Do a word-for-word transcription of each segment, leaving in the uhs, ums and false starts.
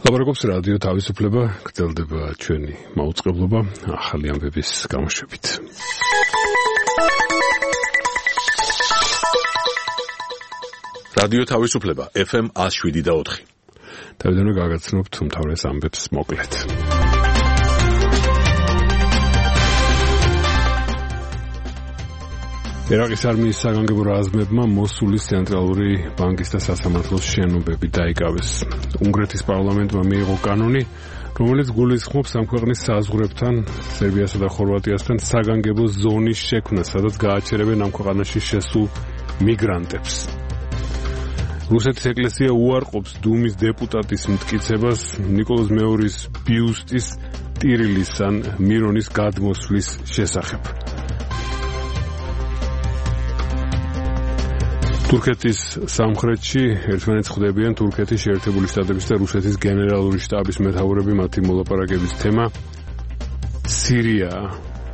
ლაპარაკობს რადიო თავისუფლება, გრძელდება ჩვენი მაუწყებლობა ახალი ამბების გამოშვებით. რადიო თავისუფლება ეფ ემ one oh seven და four. თავიდანვე გაგაცნობთ უმთავრეს ამბებს მოკლედ. ერაყის არმიის საგანგებო რაზმებმა მოსულის ცენტრალური ბანკის და სასამართლოს შენობები დაიკავეს. უნგრეთის პარლამენტმა მიიღო კანონი, რომელიც გულისხმობს ამ ქვეყნის საზღვრებთან, სერბიასა და ხორვატიასთან საგანგებო ზონის შექმნას, სადაც გააჩერებენ ამ ქვეყანაში შესულ მიგრანტებს. რუსეთის ეკლესია უარყოფს დუმის დეპუტატის მტკიცებას ნიკოლოზ მეორის ბიუსტის ტირილის ან მირონის გადმოსვლის შესახებ. თურქეთის სამხრეთში ერთმანეთს ხვდებიან თურქეთის შეერთებული შტატების და რუსეთის გენერალური შტაბის მეთაურები. მათი მოლაპარაკების თემა სირიაა.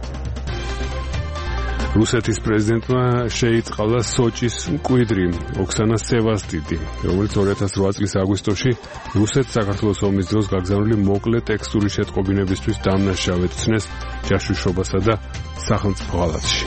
რუსეთის პრეზიდენტმა შეიწყალა სოჭის მკვიდრი ოქსანა სევასტიდი, რომელიც two thousand eight წლის აგვისტოში რუსეთ-საქართველოს ომის დროს გაგზავნილი მოკლე ტექსტური შეტყობინებისთვის დამნაშავედ ცნეს ჯაშუშობასა და სახელმწიფო ღალატში.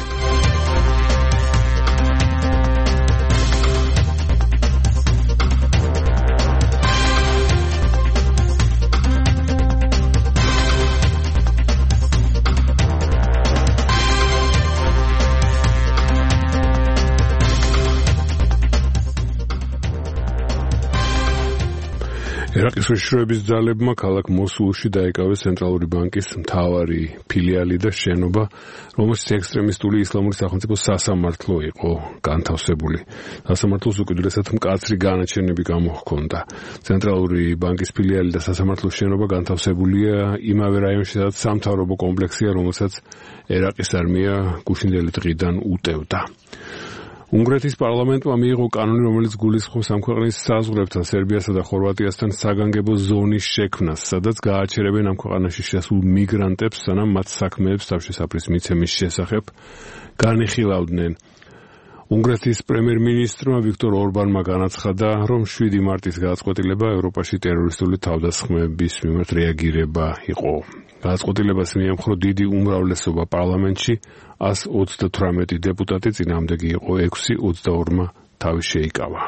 ერაყის უშიშროების ძალებმა ქალაქ მოსულში დაიკავეს ცენტრალური ბანკის მთავარი ფილიალი და შენობა, რომელშიც ექსტრემისტული ისლამური სახელმწიფო სასამართლო იყო განთავსებული. სასამართლოს უკიდურესად მკაცრი განაჩენები გამოჰქონდა. ცენტრალური ბანკის ფილიალი და სასამართლოს შენობა განთავსებულია იმავე რაიონში, სადაც სამთავრობო კომპლექსია, რომელსაც ერაყის არმია გუშინდელი დღიდან უტევდა. უნგრეთის პარლამენტმა მიიღო კანონი, რომელიც გულისხმობს ამ ქვეყნის საზღვრებთან, სერბიასა და ხორვატიასთან საგანგებო ზონის შექმნას, სადაც გააჩერებენ ამ ქვეყანაში შესულ მიგრანტებს, სანამ მათ საქმეებს თავშესაფრის მიცემის შესახებ განიხილავდნენ. უნგრეთის პრემიერ-მინისტრმა ვიქტორ ორბანმა განაცხადა, რომ შვიდი მარტის გადაწყვეტილება ევროპაში ტერორისტული თავდასხმების მიმართ რეაგირება იყო. გადაწყვეტილებას მიემხრო დიდი უმრავლესობა პარლამენტში, one hundred twenty-eight დეპუტატი, წინააღმდეგი იყო six twenty-two-მა თავი შეიკავა.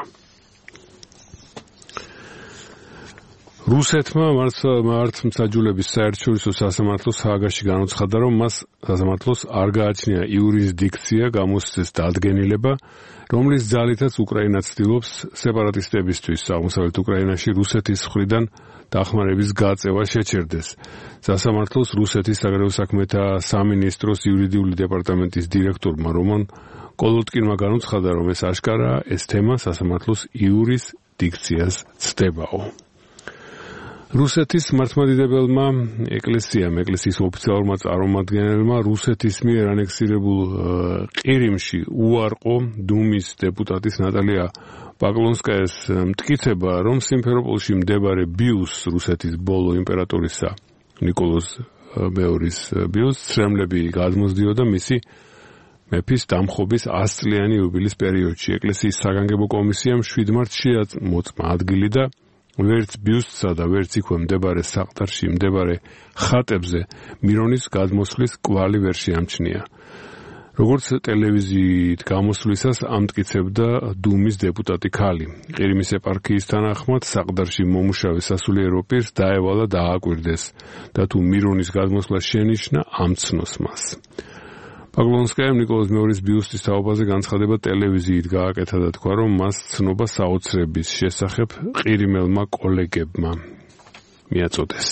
რუსეთმა მართლმსაჯულების საერთაშორისო სასამართლოს ჰააგაში განაცხადა, რომ მას სასამართლოს არ გააჩნია იურისდიქცია გამოსცეს დადგენილება, რომლის ძალითაც უკრაინა ცდილობს სეპარატისტებისთვის აღმოსავლეთ უკრაინაში რუსეთის მხრიდან დახმარების გაწევა შეჩერდეს. სასამართლოს რუსეთის საგარეო საქმეთა სამინისტროს იურიდიული დეპარტამენტის დირექტორმა რომან კოლოტკინმა განუცხადა, რომ ეს აშკარაა, ეს თემა სასამართლოს იურისდიქციას ცდებაო. რუსეთის მართლმადიდებელმა ეკლესიამ, ეკლესიის ოფიციალურმა წარმომადგენელმა რუსეთის მიერ ანექსირებულ ყირიმში უარყო დუმის დეპუტატის ნატალია პაკლონსკაიას მტკიცება, რომ სიმფეროპოლში მდებარე ბიუსტს, რუსეთის ბოლო იმპერატორისა ნიკოლოზ მეორის ბიუსტს ცრემლები გადმოსდიოდა მისი მეფის დამხობის ასწლიანი იუბილის პერიოდში. ეკლესიის საგანგებო კომისიამ შვიდ მარტს შეამოწმა ადგილი და ვერც ბიუსტსა და ვერც იქვე მდებარე საყდარში მდებარე ხატებზე მირონის გადმოსვლის კვალი ვერ შეამჩნია. როგორც ტელევიზიით გამოსვლისას ამტკიცებდა დუმის დეპუტატი ქალი. ყირიმის ეპარქიის თანახმად საყდარში მომუშავე სასულიერო პირს დაევალა დააკვირდეს და თუ მირონის გადმოსვლა შენიშნა, ამცნოს მას. პაკლონსკაიამ ნიკოლოზ მეორის ბიუსტის თაობაზე განცხადება ტელევიზიით გააკეთა და თქვა, რომ მას ცნობა საოცრების შესახებ ყირიმელმა კოლეგებმა მიაწოდეს.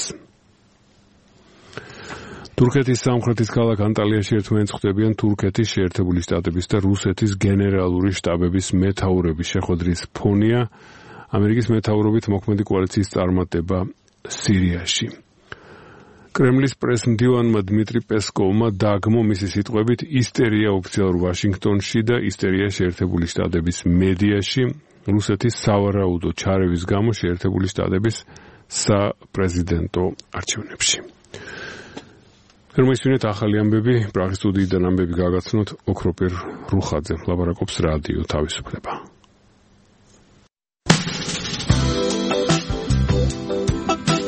თურქეთის სამხრეთის ქალაქ ანტალიაში ერთმანეთს ხვდებიან თურქეთის შეერთებული შტატების და რუსეთის გენერალური შტაბების მეთაურები. შეხვედრის ფონია ამერიკის მეთაურობით მოქმედი კოალიციის წარმატება სირიაში. კრემლის პრესმდივანმა დმიტრი პესკოვმა დააგმო მისი სიტყვებით ისტერია ოფიციალურ ვაშინგტონში და ისტერია შეერთებული შტატების მედიაში რუსეთის სავარაუდო ჩარევის გამო შეერთებული შტატების საპრეზიდენტო არჩევნებში. Hermoisvinet ახალი ამბები, პრაღის სტუდიიდან ამბები გაგაცნოთ ოქროპირ რუხაძე, ლაპარაკობს რადიო თავისუფლება.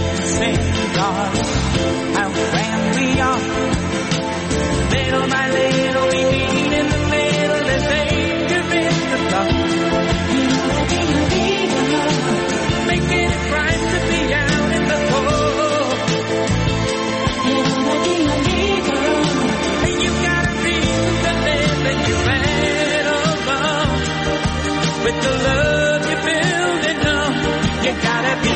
to say, darling, how grand we are. Little by little we meet in the middle, there's danger in the dark. Making it right to be out in the cold. And you got a reason to live and you ran along. With the love you're building up, you gotta be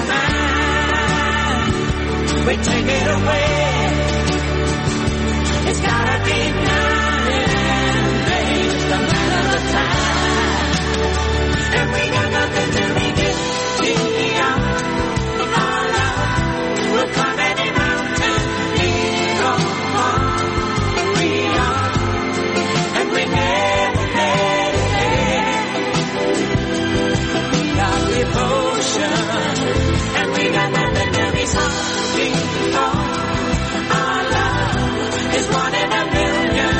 mine. We take it away. It's gotta be night and day, just a matter of time. And we got nothing to be getting out. Our love will climb any mountain, be gone. We are, and we never let it end. We got devotion, and we got nothing to be sorry for. Our love is one in a million.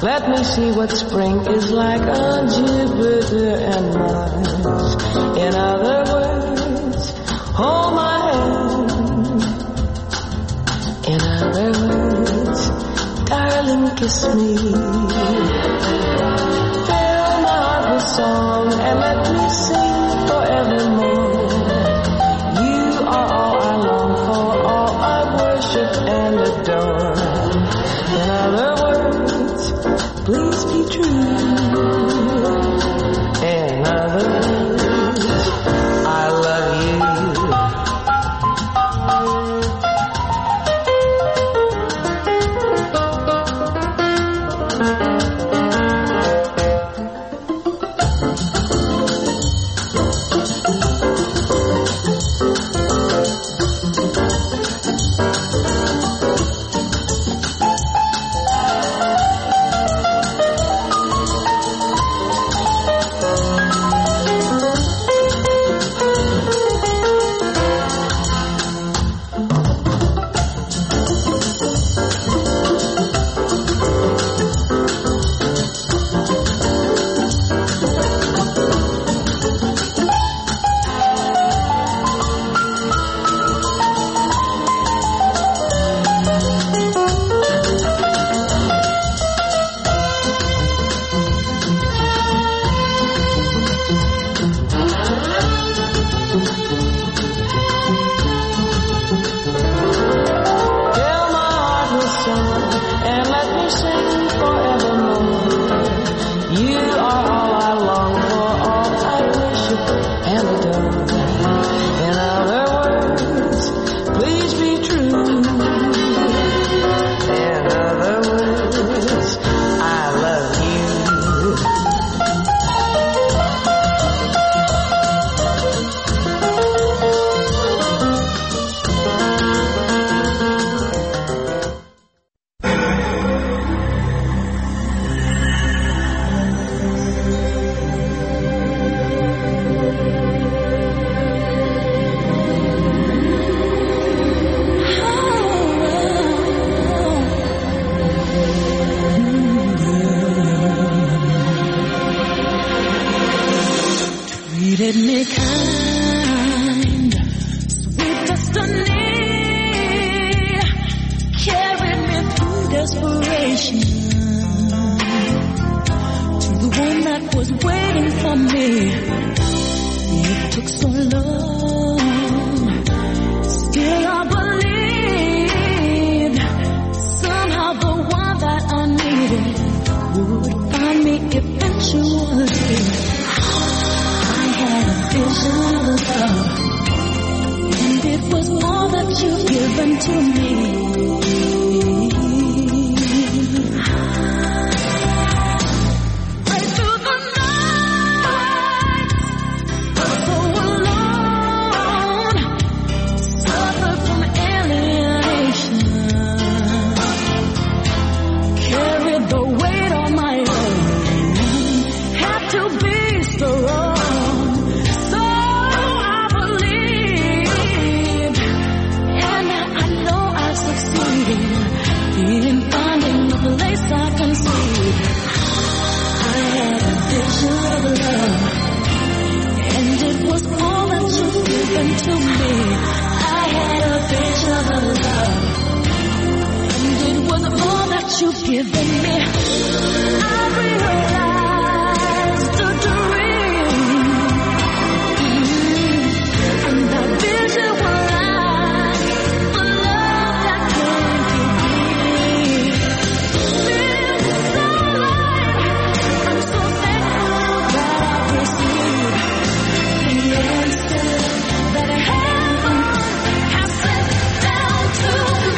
Let me see what spring is like on Jupiter and Mars. In other words, hold my hand. In other words, darling, kiss me. Fill my heart with song and let me sing forevermore. You are all I long for, all I worship and adore. In other words, please be true. In other words, I love you.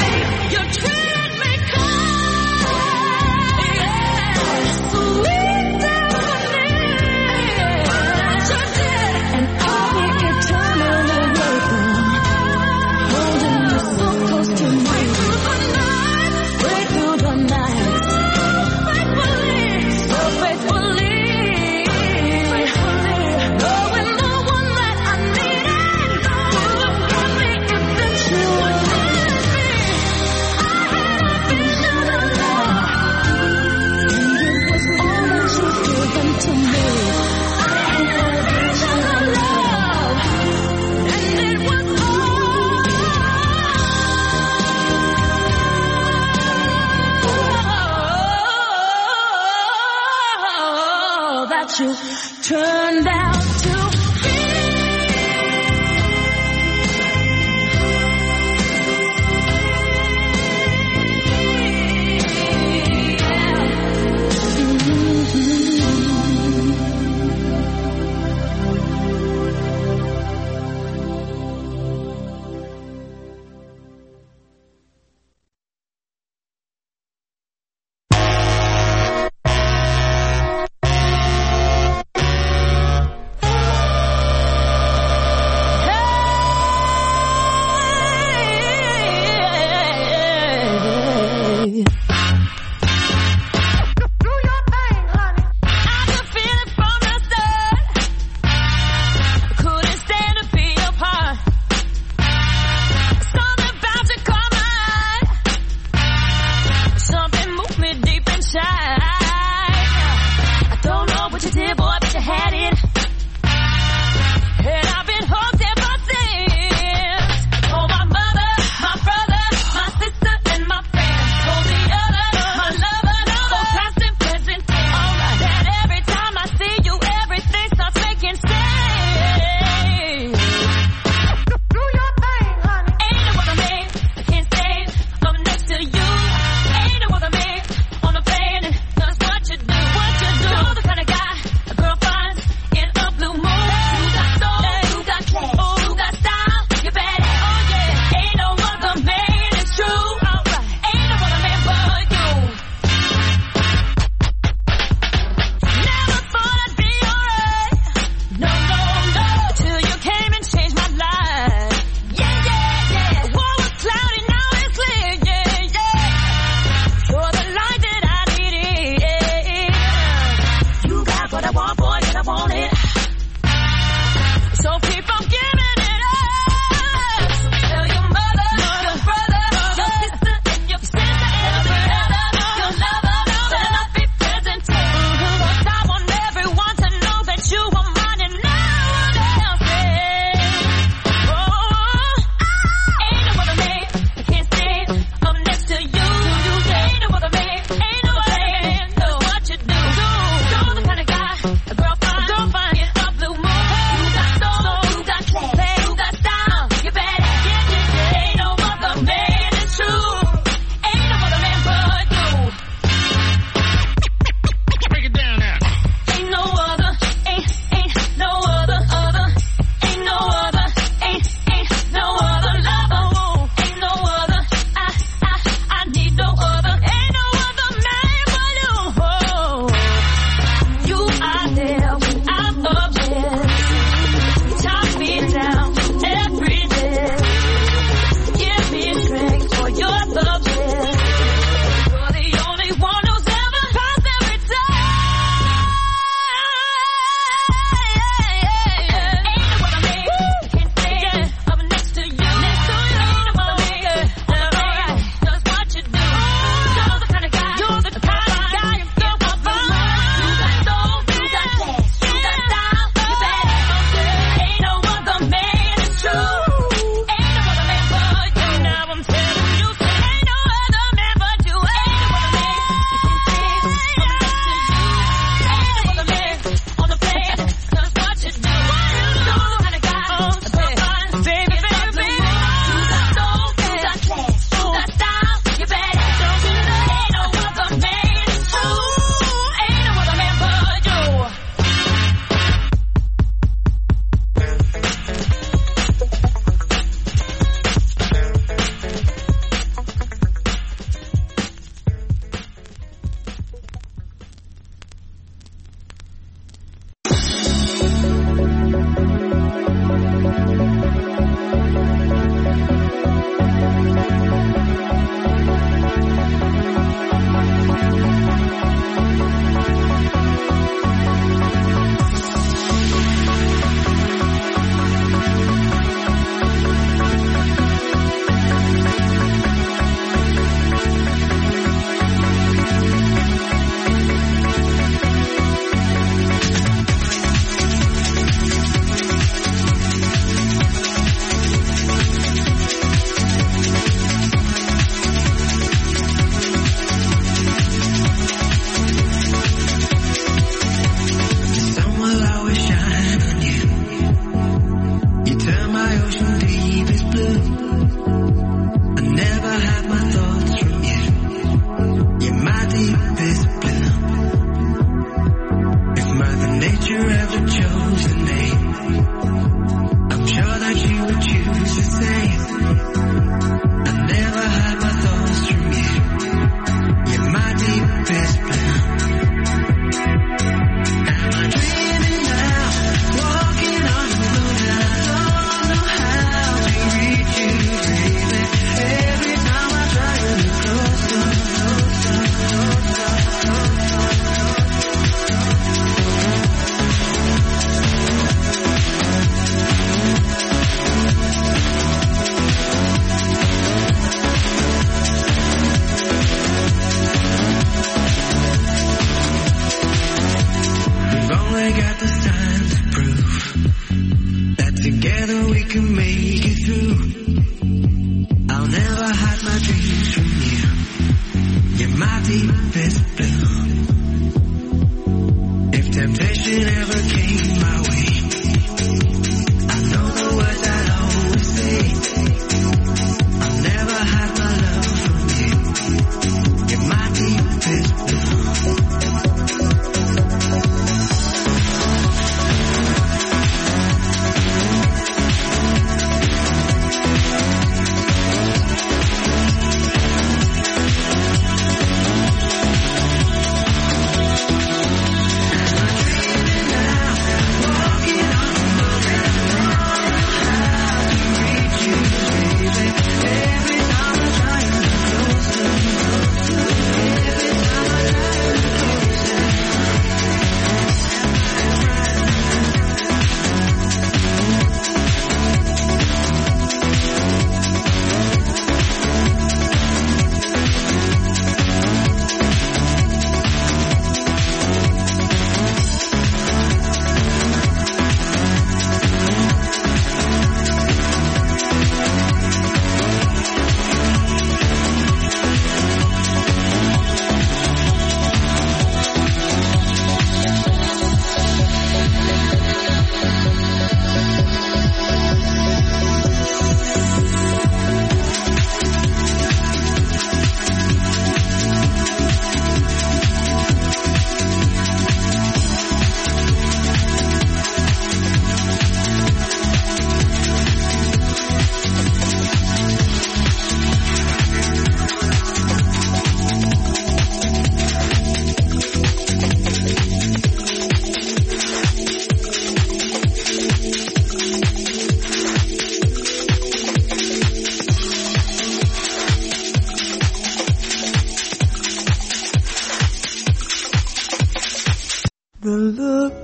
Sweet what you turned out to be. Thank my deepest blue. If temptation ever came my way, I know the words I'd always say. I'll never hide my love from you. You're my deepest blue. The look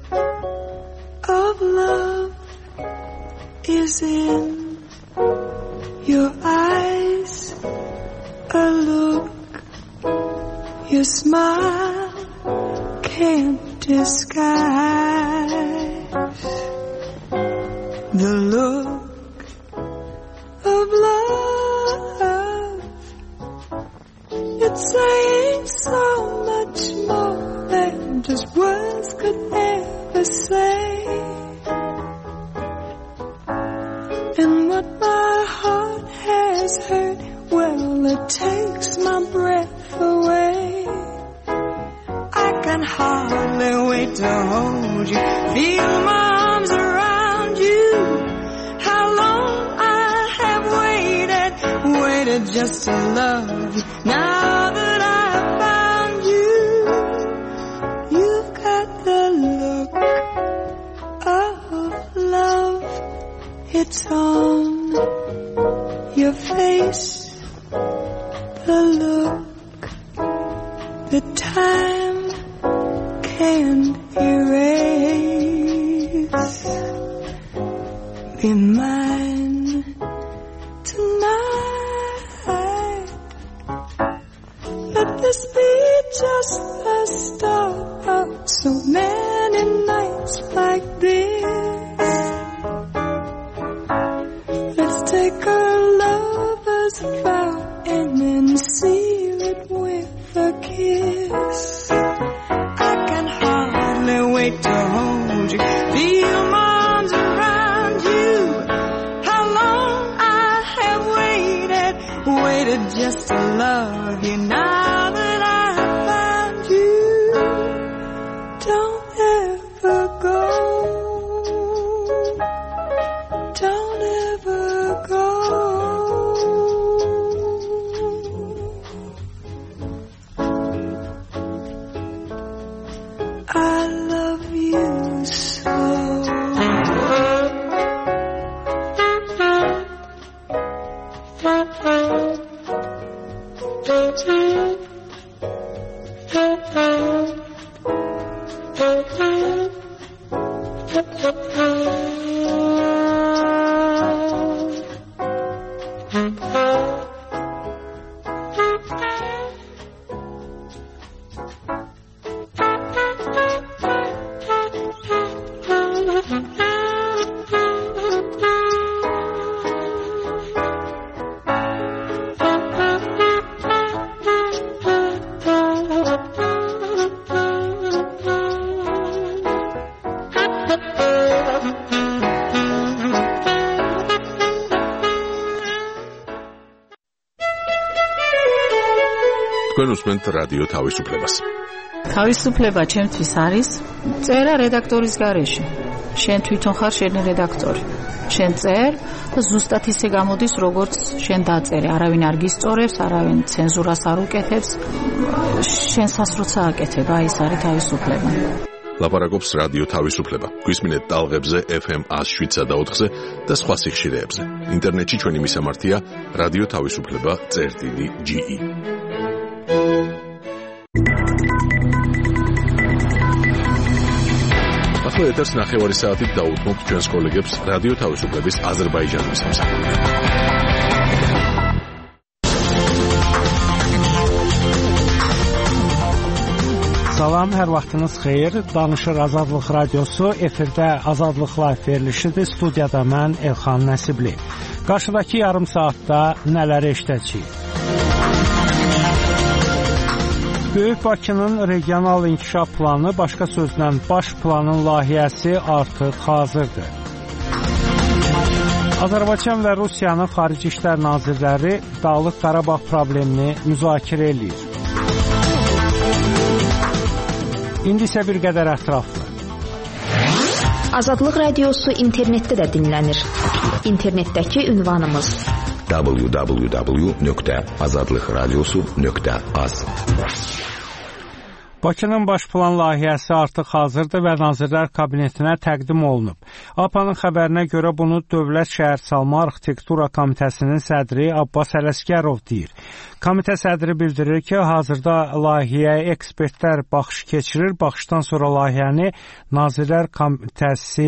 of love is in your eyes, a look your smile can't disguise. The look of love, it's saying so much more than just words could ever say. And what my heart has heard, well, it takes my breath away. I can hardly wait to hold you, feel my arms around you. How long I have waited, waited just to love you. Now that I've found you, you've got the look of love. It's on your face, the look that time can't erase. Be mine tonight. Let this be just the start of so many nights like this. Let's take our lover's vow and then seal it with a kiss. I can hardly wait to hold you, feel my arms around you. How long I have waited, waited just to love you. Now that I found you, don't ever go. Don't ever go. I love you so. უსმენთ რადიო თავისუფლებას. თავისუფლება ჩემთვის არის წერა რედაქტორის გარეშე. შენ თვითონ ხარ შენი რედაქტორი. შენ წერ და ზუსტად ისე გამოდის, როგორც შენ დაწერე. არავინ არ გისწორებს, არავინ ცენზურას არ უკეთებს. შენსაც როცა აკეთებ, აი ეს არის თავისუფლება. ლაპარაკობს რადიო თავისუფლება. გვისმინეთ ტალღებზე ეფ ემ one oh seven და ოთხზე და სხვა სიხშირეებზე. ინტერნეტში ჩვენი მისამართია რადიო თავისუფლება წერტილი ჯი ი. ახლა ეთერს ნახევარი საათით დაუთმობთ ჩვენს კოლეგებს რადიო თავისუფლების აზერბაიჯანის მსახურში. Salam, hər vaxtınız xeyir. Danışır Azadlıq Radiosu, efirdə Azadlıqla verilişidir. Studiyada mən Elxan Nəsibli. Qarşıdakı yarım saatda nələri eşidəcəyik? Böyük Bakının regional inkişaf planı, başqa sözlə baş planın layihəsi artıq hazırdır. Azərbaycan və Rusiyanın Xarici İşlər Nazirləri Dağlıq Qarabağ problemini müzakirə edir. İndi isə bir qədər ətraflı. Azadlıq Radiosu internetdə də dinlənir. İnternetdəki ünvanımız w w w nöqtə azadlıq radiosu nöqtə az. Bakının baş plan layihəsi artıq hazırdır və Nazirlər Kabinetinə təqdim olunub. A P A-nın xəbərinə görə bunu Dövlət Şəhərsalma Arxitektura Komitəsinin sədri Abbas Ələsgərov deyir. Komitə sədri bildirir ki, hazırda layihəyə ekspertlər baxış keçirir. Baxışdan sonra layihəni Nazirlər Komitəsi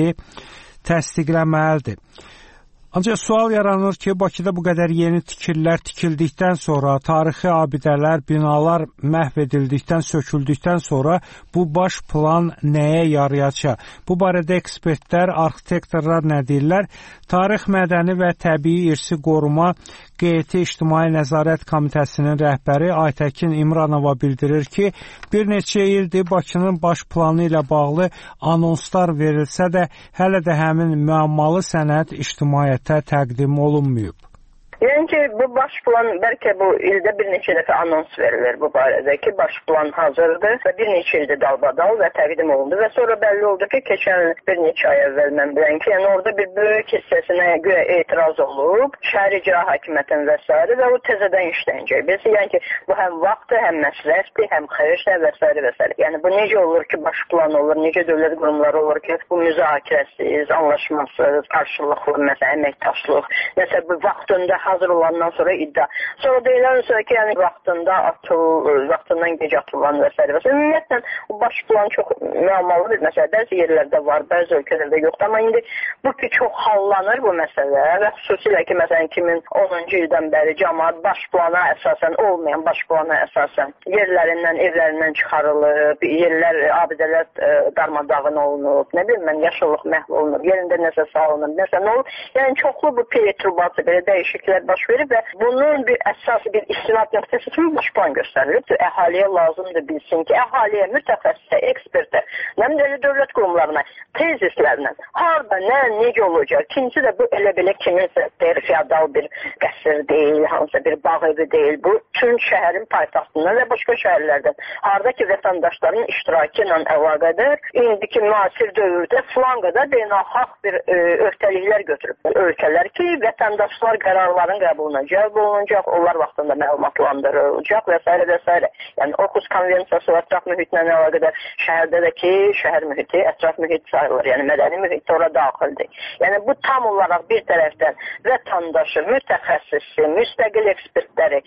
təsdiqləməlidir. Ancaq sual yaranır ki, Bakıda bu qədər yeni tikililər tikildikdən sonra, tarixi abidələr, binalar məhv edildikdən, söküldükdən sonra bu baş plan nəyə yarayacaq? Bu barədə ekspertlər, arxitektorlar nə deyirlər? Tarix, mədəni və təbii irsi qoruma Qeyti İctimai Nəzarət Komitəsinin rəhbəri Aytəkin İmranova bildirir ki, bir neçə ildir Bakının baş planı ilə bağlı anonslar verilsə də, hələ də həmin müəmmalı sənəd ictimaiyyətə təqdim olunmayıb. Yəni ki, bu baş plan bəlkə bu ildə bir neçə dəfə anons verilir bu barədə ki, baş plan hazırdır və bir neçə ildir dalbadal və təqdim olundu və sonra bəlli oldu ki, keçən bir neçə ay əvvəl mən bilən ki, yəni orada bir böyük hissəsinə görə etiraz olub, şəhər icra hakimiyyətinin və s. və o təzədən işlənəcək. Biz yəni ki, bu həm vaxtdır, həm məsrəfdir, həm xərcdir və s. və s. Yəni bu necə olur ki, baş plan olur, necə dövlət qurumları olur ki, bu müzakirəsiz, anlaşmasız, qarşılıqlı, məsələn, əməkdaşlıq, nəsə bu vaxtında hazır olandan sonra iddia. Sonra deyilən sonra ki, yəni vaxtında atıl, vaxtından gec atılan və s. və s. Ümumiyyətlə, bu baş plan çox müəmmalı bir məsələ. Bəzi yerlərdə var, bəzi ölkələrdə yoxdur. Amma indi bu ki, çox hallanır bu məsələ və xüsusilə ki, məsələn, iki min onuncu ildən bəri cəmaət baş plana əsasən, olmayan baş plana əsasən yerlərindən, evlərindən çıxarılıb, yerlər, abidələr e, darmadağın olunub, nə bileyim mən, yaşıllıq məhv olunub, yerində nəsə salınıb, nəsə nə olub. Yəni, çoxlu bu perturbasiya, belə dəyişikliklər baş verir və bunun bir əsas bir istinad nöqtəsi kimi baş plan göstərilir. Əhaliyə lazımdır bilsin ki, əhaliyə, mütəxəssisə, ekspertə, nə bilim dövlət qurumlarına, tezislərlə, harda, nə, necə olacaq. İkinci də bu elə belə kiminsə feodal bir qəsr deyil, hansısa bir bağ evi deyil. Bu tüm şəhərin paytaxtından və başqa şəhərlərdən, hardakı vətəndaşların iştirakı ilə əlaqədar, indiki müasir dövrdə filan qədər beynəlxalq bir e, öhdəliklər götürüb. Ölkələr ki, vətəndaşlar qərarların qəbuluna cəlb olunacaq, onlar vaxtında məlumatlandırılacaq və s. və s. Yəni, Orkus Konvensiyası və ətraf mühitlə əlaqədar şəhərdə də ki, şəhər mühiti, ətraf mühit sayılır. Yəni, mədəni mühit ora daxildir. Yəni, bu tam olaraq bir tərəfdən vətəndaşı, mütəxəssisi, müstəqil ekspertləri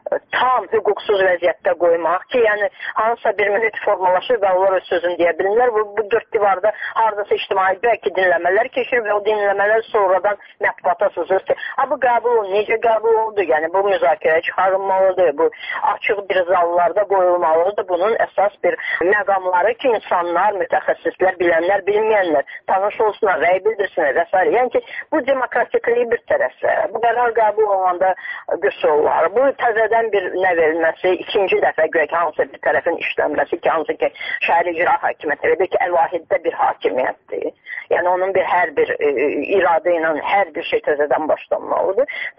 tam hüquqsuz vəziyyətdə qoymaq ki, yəni, hansısa bir mühit formalaşır və onlar öz sözünü deyə bilirlər. Bu, bu dörd divarda haradasa ictimai bəlkə dinləmələr keçir və o dinləmələr sonradan mətbuata sızır ki, ha, bu qəbul olun, necə qəbul oldu? Yəni, bu müzakirə çıxarılmalıdır, bu açıq bir zallarda qoyulmalıdır. Bunun əsas bir məqamları ki, insanlar, mütəxəssislər, bilənlər, bilməyənlər tanış olsunlar, rəy bildirsinlər və s. Yəni ki, bu demokratikliyi bir tərəfə, bu qərar qəbul olanda qüsurlar, bu təzədən bir nə verilməsi, ikinci dəfə görə ki, hansısa bir tərəfin işlənməsi ki, hansı ki, şəhər icra hakimiyyəti və ki, əl-vahiddə bir hakimiyyətdir. Yəni, onun bir hər bir e, iradə ilə hər bir şey təzədən başlanmalıdır. Və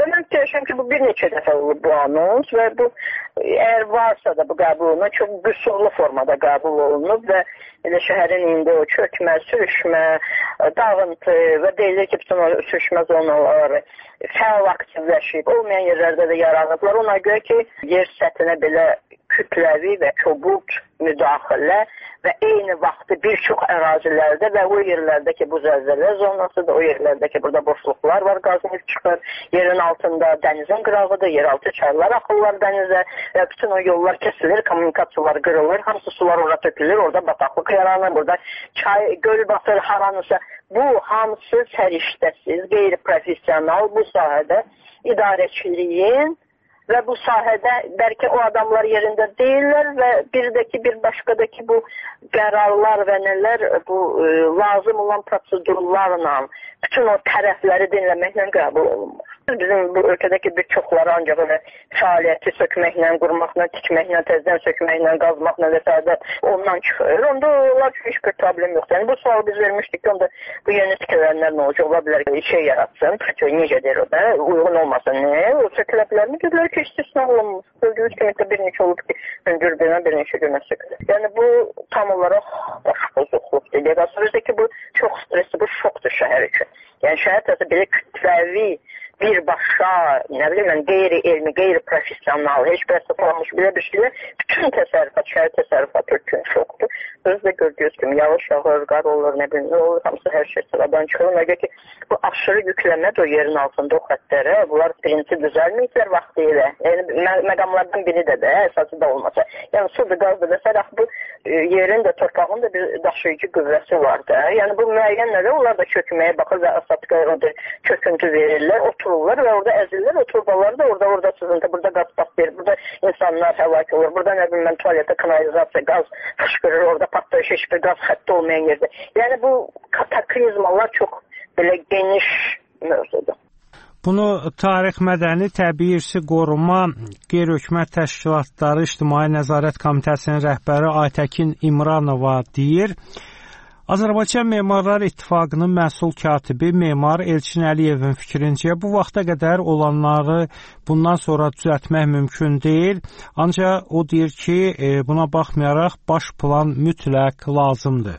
Və mən deyəcəm ki, bu bir neçə dəfə olub bu anons və bu əgər varsa da bu qəbul olunur, çox qüsurlu formada qəbul olunub və elə şəhərin indi o çökmə, sürüşmə, dağıntı və deyilir ki, bütün o sürüşmə zonaları fəal aktivləşib, olmayan yerlərdə də yaranıblar. Ona görə ki, yer səthinə belə kütləvi və kobud müdaxilə və eyni vaxtı bir çox ərazilərdə və o yerlərdə ki, bu zəlzələ zonasıdır, o yerlərdə ki, burada boşluqlar var, qaz neft çıxır, yerin altında dənizin qırağıdır, yeraltı çaylar axırlar dənizə və bütün o yollar kəsilir, kommunikasiyalar qırılır, hamısı sular orada tökülür, orada bataqlıq yaranır, burada çay, göl batır, haranırsa. Bu hamısı səriştəsiz, qeyri-profesional bu sahədə idarəçiliyin və bu sahədə bəlkə o adamlar yerində deyirlər və birdəki bir başqadakı bu qərarlar və nələr bu e, lazım olan prosedurlarla bütün o tərəfləri dinləməklə qəbul olunmur. Bizim bu ölkədəki bir çoxları ancaq elə fəaliyyəti sökməklə, qurmaqla, tikməklə, təzdən sökməklə, qazmaqla və s. ondan çıxır. Onda onlar üçün heç bir problem yoxdur. Yəni bu sualı biz vermişdik ki, onda bu yeni tikilənlər nə olacaq? Ola bilər ki, şey yaratsın, necə deyir o da, uyğun olmasa nə? O sökülə bilər mi? Dedilər ki, istisna olunmur. Gördüyünüz kimi də bir neçə olub ki, hündürdüyünə bir neçə günə sökülür. Yəni bu tam olaraq başpozuqluqdur. Deyək ki, bu çox stresli, bu şokdur şəhər üçün. Yəni şəhər təsə belə kütləvi birbaşa, nə bilim mən, qeyri-elmi, qeyri-profesional, heç bir əsaslanmış belə bir şeylə bütün təsərrüfat, şəhər təsərrüfatı üçün şokdur. Özü də gördüyünüz kimi yağış yağır, qar olur, nə bilim, nə olur, hamısı hər şey sıradan çıxır. Ona görə ki, bu aşırı yükləmə də o yerin altında o xəttlərə, bunlar birinci düzəlməyiblər vaxtı ilə. Yəni, mə məqamlardan biri də də, əsası da olmasa. Yəni, sudur, qazdır və sərəx bu e, yerin də, torpağın da bir daşıyıcı qüvvəsi var da. Yəni, bu müəyyən nədir? Onlar da çökməyə baxır və asatkaya çöküntü verirlər, otururlar və orada əzillər, o turbalar da orada, orada sızıntı, burada qaz patlayır, burada insanlar həlak olur, burada nə bilim mən tualetə kanalizasiya, qaz fışqırır, orada patlayış, heç bir qaz xətti olmayan yerdə. Yəni bu kataklizmalar çox belə geniş mövzudur. Bunu Tarix Mədəni Təbii İrsi Qoruma Qeyri-Hökumət Təşkilatları İctimai Nəzarət Komitəsinin rəhbəri Aytəkin İmranova deyir. Azərbaycan Memarlar İttifaqının məsul katibi Memar Elçin Əliyevin fikrincə bu vaxta qədər olanları bundan sonra düzəltmək mümkün deyil. Ancaq o deyir ki, buna baxmayaraq baş plan mütləq lazımdır.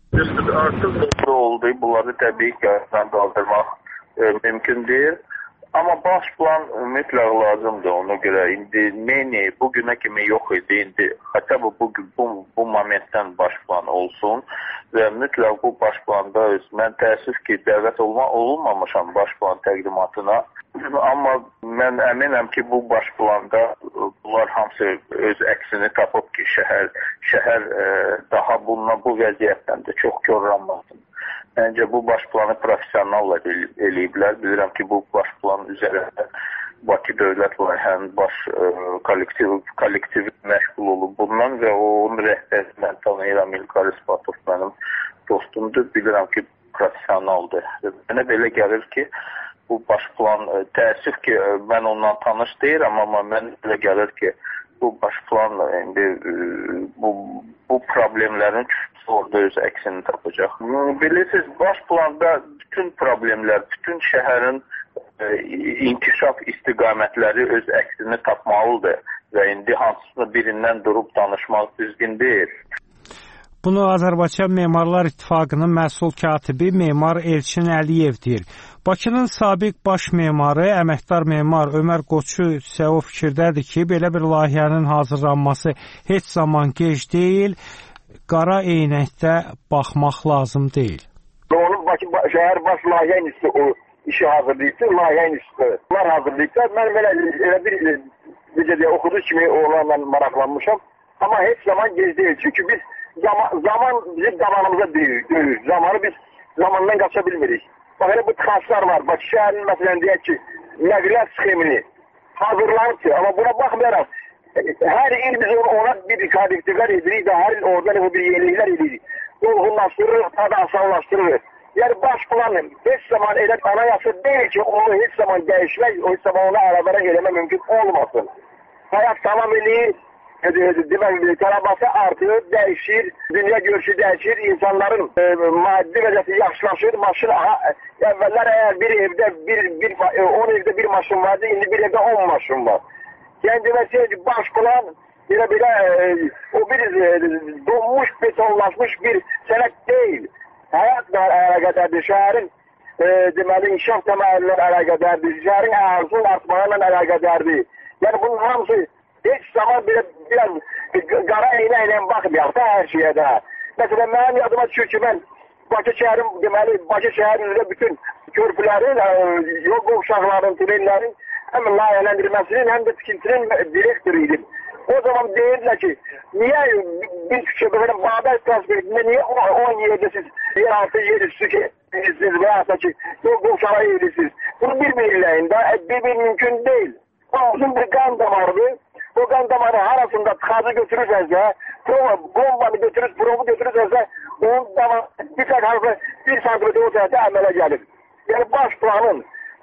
Artıq oldu, bunları təbii ki, qaldırmaq e, mümkün deyil. Amma baş plan mütləq lazımdır ona görə. İndi meni bugünə kimi yox idi. İndi hatta bu, bu, bu, bu momentdən baş plan olsun və mütləq bu baş planda öz, mən təəssüf ki, dəvət olma, olunmamışam baş plan təqdimatına. Amma mən əminəm ki, bu baş planda bunlar hamısı öz əksini tapıb ki, şəhər, şəhər e, daha bununla bu vəziyyətdən də çox korlanmasın. Məncə bu baş planı professionallar eləyiblər. Bilirəm ki, bu baş plan üzərində Bakı Dövlət Layihənin baş e, kollektiv, kollektivi məşğul olub bundan və onun rəhbəri mən tanıyıram, İlqar İsbatov mənim dostumdur. Bilirəm ki, professionaldır. Mənə belə gəlir ki, bu baş plan, e, təəssüf ki, mən ondan tanış deyirəm, amma mən belə gəlir ki, bu baş planla indi e, bu, bu problemlərin orada öz əksini tapacaq. Bilirsiniz, baş planda bütün problemlər, bütün şəhərin e, inkişaf istiqamətləri öz əksini tapmalıdır və indi hansısını birindən durub danışmaq düzgün deyil. Bunu Azərbaycan Memarlar İttifaqının məsul katibi Memar Elçin Əliyev deyir. Bakının sabiq baş memarı, əməkdar memar Ömər Qoçu isə o fikirdədir ki, belə bir layihənin hazırlanması heç zaman gec deyil, qara eynəkdə baxmaq lazım deyil. Onun Bakı şəhər baş layihə institutu o işi hazırlayıbdır, layihə institutu. Bunlar hazırlayıblar. Mən belə elə bir necə deyə oxuduğu kimi oğlanla maraqlanmışam. Amma heç zaman gec deyil. Çünki biz zaman, zaman bizim zamanımıza deyir. Zamanı biz zamandan qaça bilmirik. Bax elə bu tıxaclar var. Bakı şəhərinin məsələn deyək ki, nəqliyyat sxemini hazırlanıb ki, amma buna baxmayaraq hər il biz ona bir kollektivlər edirik də hər il oradan bir yeniliklər edirik. Dolğunlaşdırırıq, daha da asanlaşdırırıq. Yəni baş planı heç zaman elə anayasa deyil ki, onu heç zaman dəyişmək, o heç zaman onu əlaqələr eləmək mümkün olmasın. Həyat davam edir, demək, tələbatı artır, dəyişir, dünya görüşü dəyişir, insanların e, maddi vəziyyəti yaxşılaşır, maşın, aha, əvvəllər əgər bir evdə, bir, bir, on evdə bir maşın vardı, indi bir evdə on maşın var. Yəni demək ki, baş plan, belə belə, e, o bir e, donmuş, betonlaşmış bir sənət deyil. Həyatla əlaqədardır, şəhərin e, deməli, inkişaf təməllə əlaqədardır, şəhərin ərzinin artmağıyla əlaqədardır. Yəni bunun hamısı heç zaman belə biraz qara eynə ilə baxmayaq da hər şeyə də. Məsələn, mənim yadıma düşür ki, mən Bakı şəhərin, deməli, Bakı şəhərin üzrə bütün körpülərin, yol qovşaqların, tunellərin həm layihələndirməsinin, həm də tikintinin direktoru idim. O zaman deyirlər ki, niyə bir küçəbərin Babək prospektində niyə on yerdə siz yer altı yer üstü ki, bilirsiniz və yaxud da ki, yol qovşağı edirsiniz. Bunu bir-birləyin də bir-bir mümkün deyil. O uzun bir qan damarıdır. O qan damarı arasında tıxacı götürürsənsə, bombanı götürür, probu götürürsənsə, onun damarı bir tek harfı bir santimetre o tərəfdə əmələ gəlir. Yəni baş planın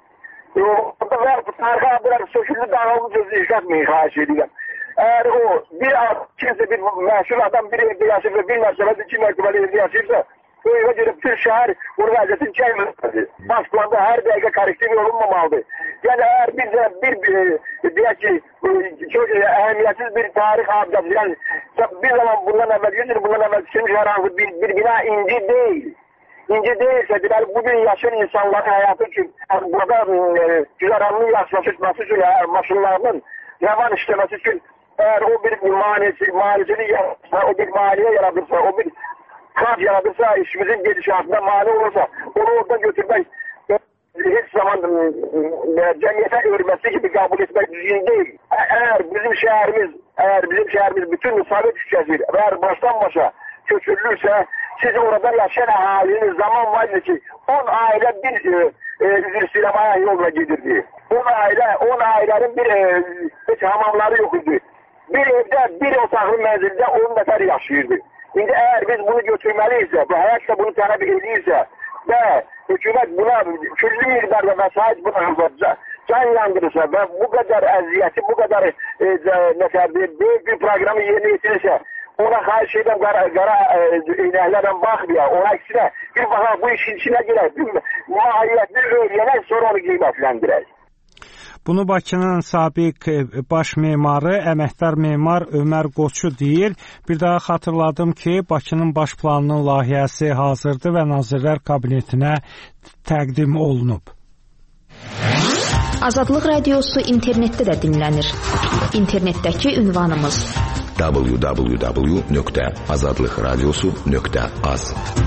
orada və tarixə adlar sökülü dağılmış sözü iş etməyin, xahiş edirəm. Əgər o bir kimsə bir məşhur adam bir evdə yaşayır və bir mərtəbədə iki mərtəbəli evdə yaşayırsa, o evə görə bütün şəhər onun vəziyyətini çəkməlidir. Baş planda hər dəqiqə korrektiv olunmamalıdır. Yəni əgər bir, bir, bir deyək ki, çok əhəmiyyətsiz bir tarix hadisəsi, yəni bir zaman bundan əvvəl yüz il bundan əvvəl tikilmiş hər hansı bir, bir bina inci deyil. İnci deyilsə, deməli, bugün yaşayan insanların həyatı üçün, burada e, güzəranlığın yaxşılaşması üçün, maşınlarının yaman işləməsi üçün, əgər o bir manisi, manisini yaradırsa, o bir maniyə yaradırsa, o bir kart yaradırsa, işimizin gedişatında mani olursa, onu oradan götürmək heç zaman cəmiyyətə örməsi gibi kabul etmək düzgün deyil. Eğer bizim şehrimiz, eğer bizim şehrimiz bütün Sovet ülkesi eğer baştan başa köçürülürse, siz orada yaşayan ahalinin zaman vardı ki on aile bir e, bir sinemaya yolla gidirdi. on aile, on ailenin bir e, hiç hamamları yok idi. Bir evde, bir otaqlı mənzildə on nəfər yaşayırdı. Şimdi eğer biz bunu götürməliyizsə, bu hayat da bunu tələb edirsə və hükümet buna küllü miqdarda vəsait buna hazırca can yandırırsa və bu qədər əziyyəti, bu qədər e, nəsərdir, böyük bir proqramı yerinə yetirirsə, ona xahiş edən qara, qara e, iynəklərlə baxmayaq, ona əksinə bir baxaq bu işin içinə girək, bir mahiyyətini öyrənək, sonra onu qiymətləndirək. Bunu Bakının sabiq baş memarı, əməkdar memar Ömər Qoçu deyir. Bir daha xatırladım ki, Bakının baş planının layihəsi hazırdır və Nazirlər Kabinetinə təqdim olunub. Azadlıq Radiosu internetdə də dinlənir. İnternetdəki ünvanımız w w w nöqtə azadlıq radiosu nöqtə az.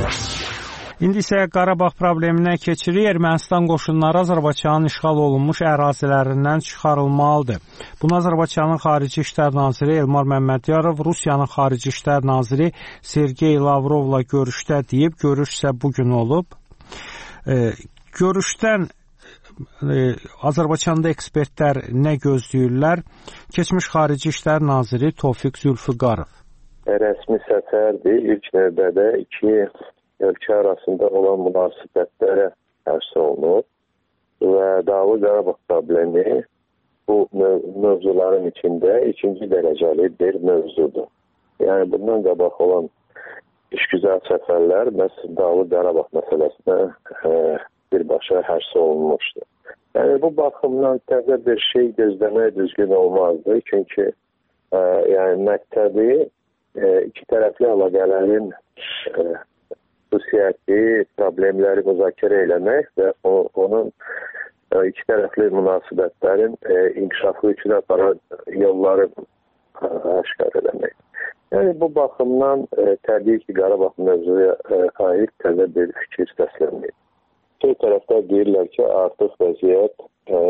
İndi isə Qarabağ probleminə keçirik. Ermənistan qoşunları Azərbaycanın işğal olunmuş ərazilərindən çıxarılmalıdır. Bunu Azərbaycanın Xarici İşlər Naziri Elmar Məmmədiyarov Rusiyanın Xarici İşlər Naziri Sergey Lavrovla görüşdə deyib. Görüş isə bugün olub. E, görüşdən e, Azərbaycanda ekspertlər nə gözləyirlər? Keçmiş Xarici İşlər Naziri Tofiq Zülfüqarov. Rəsmi səfərdir. İlk növbədə iki ölkə arasında olan münasibətlərə həsr olunur və Dağlıq Qarabağ problemi bu mövzuların içində ikinci dərəcəli bir mövzudur. Yəni bundan qabaq olan işgüzar səfərlər məhz Dağlıq Qarabağ məsələsinə e, birbaşa həsr olunmuşdur. Yəni bu baxımdan təzə bir şey gözləmək düzgün olmazdı. Çünki e, yəni məqsədi e, iki tərəfli əlaqələrin e, xüsusiyyəti, problemləri müzakirə eləmək və o, onun e, iki tərəfli münasibətlərin e, inkişafı üçün aparan yolları e, aşkar eləmək. Yəni bu baxımdan e, təbii ki, Qarabağ mövzuya e, aid təzə bir fikir səslənmir. Bir tərəfdə deyirlər ki, artıq vəziyyət e,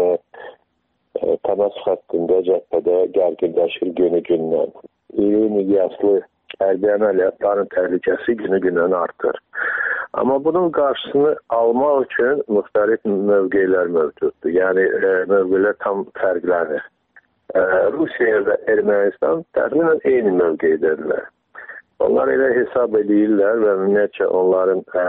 e, təmas xəttində, cəbhədə gərginləşir günü-gündən. İri miqyaslı hərbi əməliyyatların təhlükəsi günü-gündən artır. Amma bunun qarşısını almaq üçün müxtəlif mövqelər mövcuddur. Yəni e, mövqelər tam fərqlənir. E, Rusiya və Ermənistan təxminən eyni mövqedirlər. Onlar elə hesab edirlər və ümumiyyətcə onların e,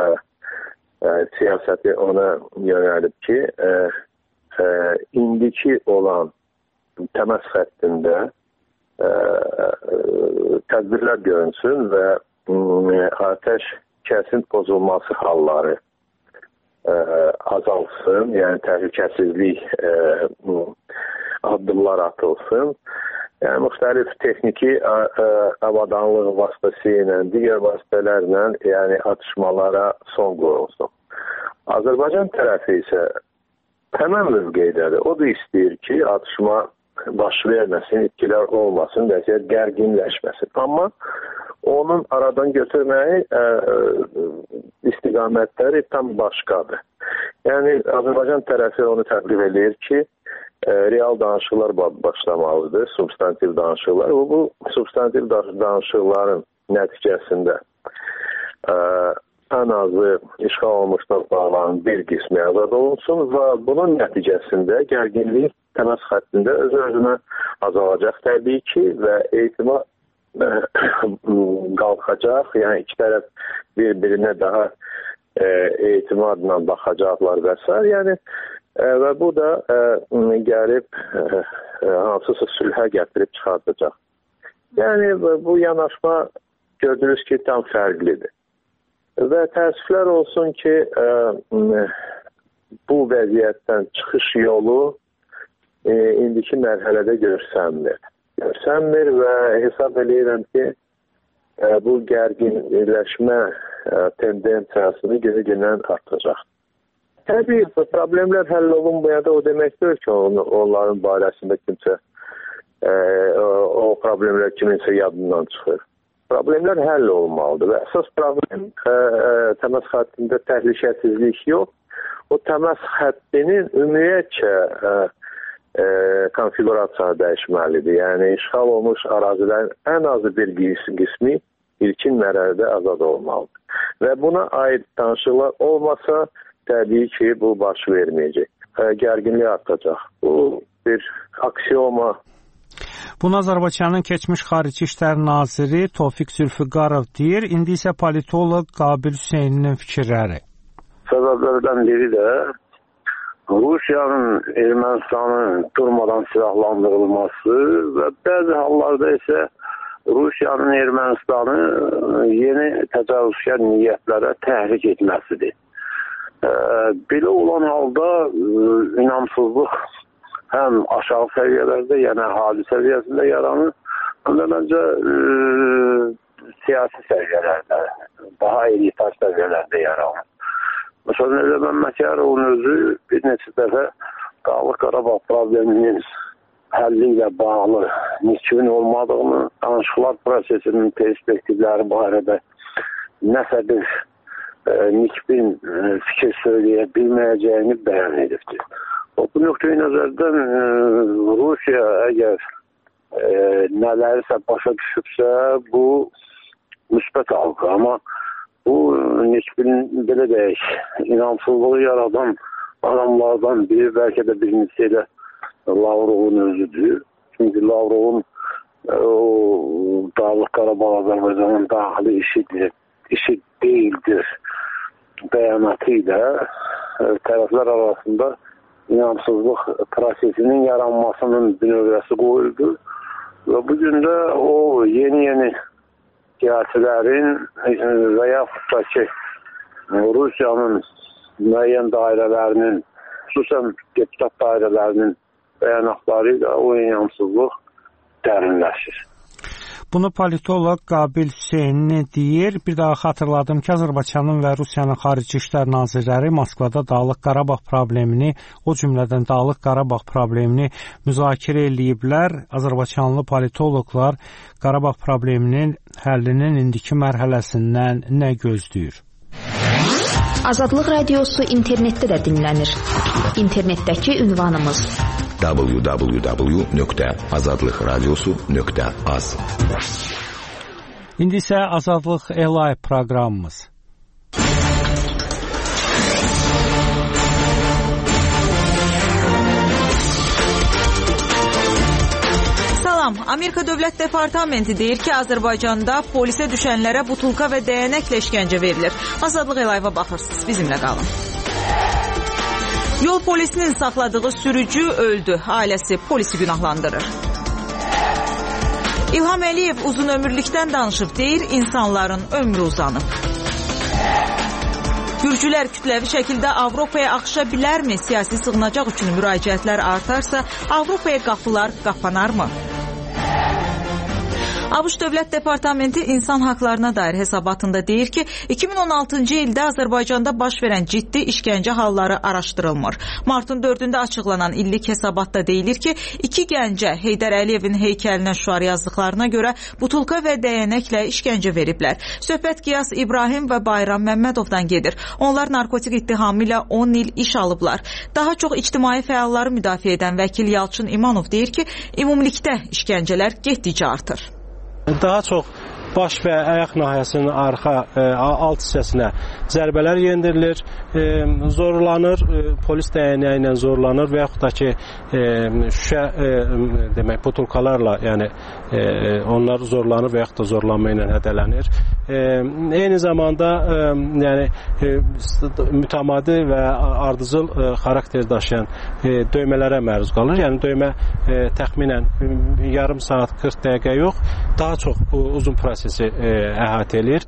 e, siyasəti ona yönəlib ki, e, e, indiki olan təmas xəttində ə, tədbirlər görünsün və ə, atəş kəsin pozulması halları ə, azalsın, yəni təhlükəsizlik ə, addımlar atılsın. Yəni müxtəlif texniki ə, ə, avadanlıq vasitəsilə, digər vasitələrlə yəni atışmalara son qoyulsun. Azərbaycan tərəfi isə həmən mövqeydədir. O da istəyir ki, atışma baş verməsin, itkilər olmasın, vəziyyət gərginləşməsin. Amma onun aradan götürməyi ə, istiqamətləri tam başqadır. Yəni Azərbaycan tərəfi onu təqdim edir ki, ə, real danışıqlar başlamalıdır, substantiv danışıqlar. Bu, bu substantiv danışıqların nəticəsində ə, ən azı işğal olmuş torpaqların bir qismi azad olunsun və bunun nəticəsində gərginlik təmas xəttində öz-özünə azalacaq təbii ki və etimad qalxacaq, yəni iki tərəf bir-birinə daha e, etimadla baxacaqlar və s. Yəni e, və bu da e, gəlib e, hansısa sülhə gətirib çıxardacaq. Yəni bu yanaşma gördünüz ki, tam fərqlidir. Və təəssüflər olsun ki, ə, bu vəziyyətdən çıxış yolu ə, indiki mərhələdə görsənmir. Görsənmir və hesab edirəm ki, ə, bu gərginləşmə ə, tendensiyasını günü-gündən artacaq. Təbii, problemlər həll olunmaya da o deməkdir ki, on, onların barəsində kimsə ə, o, o problemlər kiminsə yadından çıxır. Problemlər həll olmalıdır və əsas problem ə, ə, təmas xəttində təhlükəsizlik yox, o təmas xəttinin ümumiyyətcə ə, ə, konfigurasiyanı dəyişməlidir. Yəni, işğal olmuş ərazilərin ən azı bir qismi ilkin mərhələdə azad olmalıdır. Və buna aid danışıqlar olmasa, təbii ki, bu baş verməyəcək. Ə, gərginlik artacaq. Bu bir aksiyoma. Bunu Azərbaycanın keçmiş Xarici İşlər Naziri Tofiq Zülfüqarov deyir. İndi isə politoloq Qabil Hüseyninin fikirləri. Səbəblərdən biri də Rusiyanın Ermənistanı durmadan silahlandırılması və bəzi hallarda isə Rusiyanın Ermənistanı yeni təcavüzkar niyyətlərə təhrik etməsidir. Belə olan halda inamsızlıq həm aşağı səviyyələrdə, yəni əhali səviyyəsində yaranır, həm də məncə e, siyasi səviyyələrdə, daha elitar səviyyələrdə yaranır. Məsələn, Əli Məmmədyərovun özü bir neçə dəfə Dağlıq Qarabağ probleminin həlli ilə bağlı nikbin olmadığını, danışıqlar prosesinin perspektivləri barədə nəsə bir e, nikbin e, fikir söyləyə bilməyəcəyini bəyan edibdir. O, bu nöqteyi nəzərdən e, Rusiya əgər e, nələrisə başa düşübsə, bu müsbət algı. Amma bu nisbinin belə deyək, inamsızlığı yaradan adamlardan biri, bəlkə də birincisi ilə Lavrovun özüdür. Çünki Lavrovun e, o Dağlıq Qarabağ Azərbaycanın daxili işidir, işi deyildir bəyanatı ilə e, tərəflər arasında inamsızlıq prosesinin yaranmasının bünövrəsi qoyuldu və bugün də o yeni-yeni siyasilərin və yaxud da ki Rusiyanın müəyyən dairələrinin, xüsusən deputat dairələrinin bəyanatları ilə o inamsızlıq dərinləşir. Bunu politoloq Qabil Hüseynini deyir. Bir daha xatırladım ki, Azərbaycanın və Rusiyanın Xarici İşlər Nazirləri Moskvada Dağlıq Qarabağ problemini, o cümlədən Dağlıq Qarabağ problemini müzakirə eləyiblər. Azərbaycanlı politoloqlar Qarabağ probleminin həllinin indiki mərhələsindən nə gözləyir? Azadlıq Radiosu internetdə də dinlənir. İnternetdəki ünvanımız w w w nöqtə azadlıq radiosu nöqtə az. İndi isə Azadlıq Elay proqramımız. Salam, Amerika Dövlət Departamenti deyir ki, Azərbaycanda polisə düşənlərə butulka və dəyənəklə işgəncə verilir. Azadlıq Elayva baxırsınız, bizimlə qalın. Yol polisinin saxladığı sürücü öldü. Ailəsi polisi günahlandırır. İlham Əliyev uzun ömürlükdən danışıb, deyir insanların ömrü uzanıb. Gürcülər kütləvi şəkildə Avropaya axışa bilərmi? Siyasi sığınacaq üçün müraciətlər artarsa, Avropaya qapılar qapanarmı? ABŞ Dövlət Departamenti insan haqlarına dair hesabatında deyir ki, iki min on altıncı ildə Azərbaycanda baş verən ciddi işgəncə halları araşdırılmır. Martın dördündə açıqlanan illik hesabatda deyilir ki, iki gəncə Heydər Əliyevin heykəlinə şüar yazdıqlarına görə butulka və dəyənəklə işgəncə veriblər. Söhbət Qiyas İbrahim və Bayram Məmmədovdan gedir. Onlar narkotik ittihamı ilə on il iş alıblar. Daha çox ictimai fəalları müdafiə edən vəkil Yalçın İmanov deyir ki, ümumilikdə işgəncələr getdikcə artır. Daha çox baş və ayaq nahiyəsinin arxa e, alt hissəsinə zərbələr yendirilir, e, zorlanır, e, polis dəyənəyi ilə zorlanır və yaxud da ki e, şüşə e, demək butulkalarla, yəni e, onlar zorlanır və yaxud da zorlanma ilə hədələnir. E, eyni zamanda e, yəni e, mütəmadi və ardıcıl e, xarakter daşıyan e, döymələrə məruz qalır. Yəni döymə e, təxminən yarım saat qırx dəqiqə yox, daha çox uzun proses əhatə edir.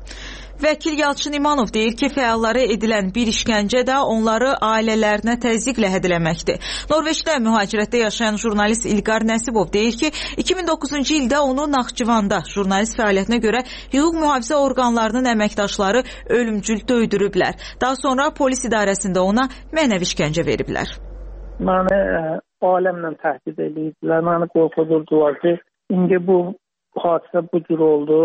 Vəkil Yalçın İmanov deyir ki, fəallara edilən bir işgəncə də onları ailələrinə təzyiqlə hədələməkdir. Norveçdə mühacirətdə yaşayan jurnalist İlqar Nəsibov deyir ki, iki min doqquzuncu ildə onu Naxçıvanda jurnalist fəaliyyətinə görə hüquq mühafizə orqanlarının əməkdaşları ölümcül döydürüblər. Daha sonra polis idarəsində ona mənəvi işgəncə veriblər. Məni aləmlə təhdid edirdilər, məni qorxudurdular ki, indi bu hadisə bu cür oldu,